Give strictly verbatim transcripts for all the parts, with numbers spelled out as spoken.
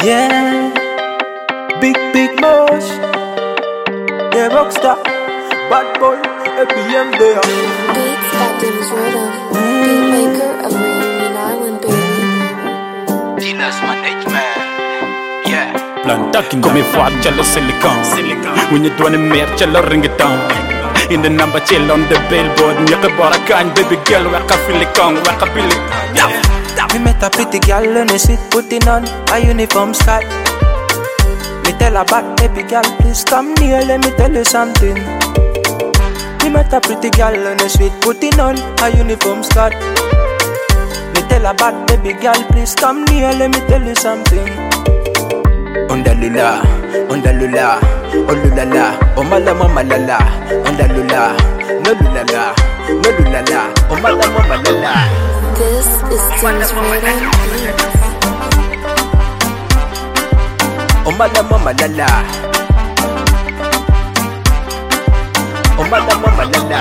Yeah, big, big boss. The rockstar, bad boy, A P M there. Beats by Dennis Rhythm, beat maker of Reunion Island, baby. Dealers management, yeah. Plantakin come fuck cello silicon. When you doing mer cello ringeton. In the number chill on the billboard. Nyaka bara kan baby girl waka feel it kong waka feel it. Yeah. We met a pretty girl and she putting on a uniform skirt. Me tell her back, baby girl, please come near, let me tell you something. We met a pretty girl and she putting on a uniform skirt. Me tell her back, baby girl, please come near, let me tell you something. Ondalula, ondalula, olulala, omalama malala, ondalula, no lulala, no lulala, omalama malala. This is Dennis Rhythm. Omalama malala, omalama malala,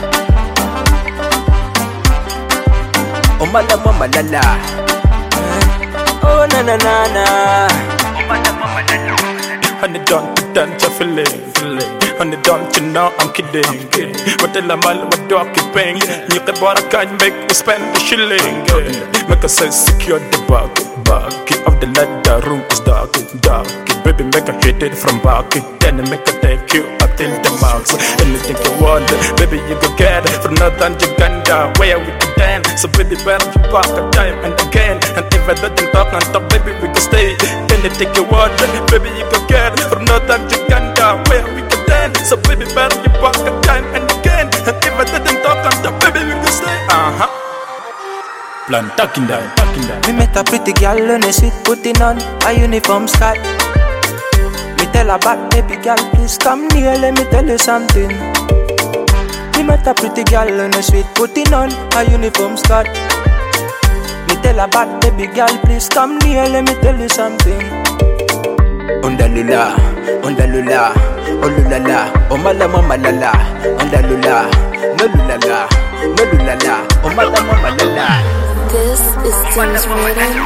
omalama malala. Oh na na na na. Omalama malala. Honey don't pretend to feel it. Honey don't you know I'm kidding. But the lamal with dog bang. You can bara can make me spend the shilling. Make us say secure the bucket. Bucket of the leather room is dark. Dark. Baby make a hit it from bucket. Then make a take you up till the marks. Anything you want, baby you go get it. For nothing Uganda where we can dance. So baby better you back a time and again. And if I don't talk and talk, baby we can stay. Anything you want, baby you go get it. For nothing Uganda where we can dance. So baby better you back a time and again. And if I don't talk and talk, baby we can stay. Uh huh. Plan talking down, talking down. We met a pretty girl and she putting on a uniform skirt. Me tell her back, baby girl, please come near, let me tell you something. We met a pretty girl and she putting on a uniform skirt. Me tell her back, baby girl, please come near, let me tell you something. Ondalula, ondalula, olulala, omalama malala, ondalula, no lulala, no lulala, omalama malala. This is Dennis Rhythm.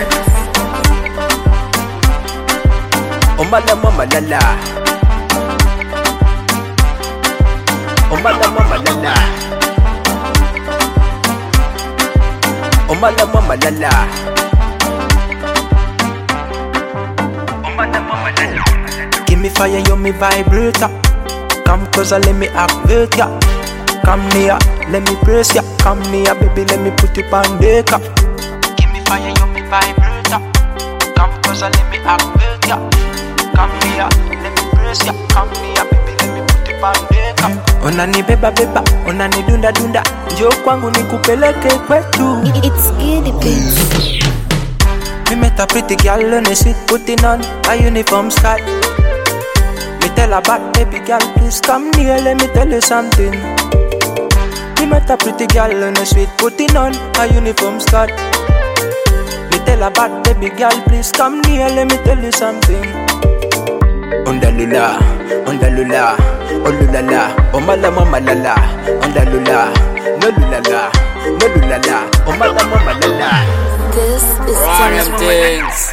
Omalama malala, omalama malala, omalama malala, Omalama malala. give me fire, you me vibrator. Come closer, let me activate ya. Come near, let me press ya. Come near, baby, let me put it on deck. Give me fire, you me vibrator. Come closer, let me activate ya. Come near, let me press ya. Come near, baby, let me put it on deck. Unani beba beba, unani dunda dunda. Njoo kwangu nikupeleke kwetu. It's Giddy Beats. Me met a pretty girl and she putting on a uniform skirt. Me tell her back, baby girl, please come near, let me tell you something. Me met a pretty girl and she putting on a uniform skirt. Me tell her back, baby girl, please come near, let me tell you something. Ondalula, ondalula, olulala, omalama malala, ondalula, no lulala, no lulala, omalama malala. This is Run Dennis them Rhythm. things.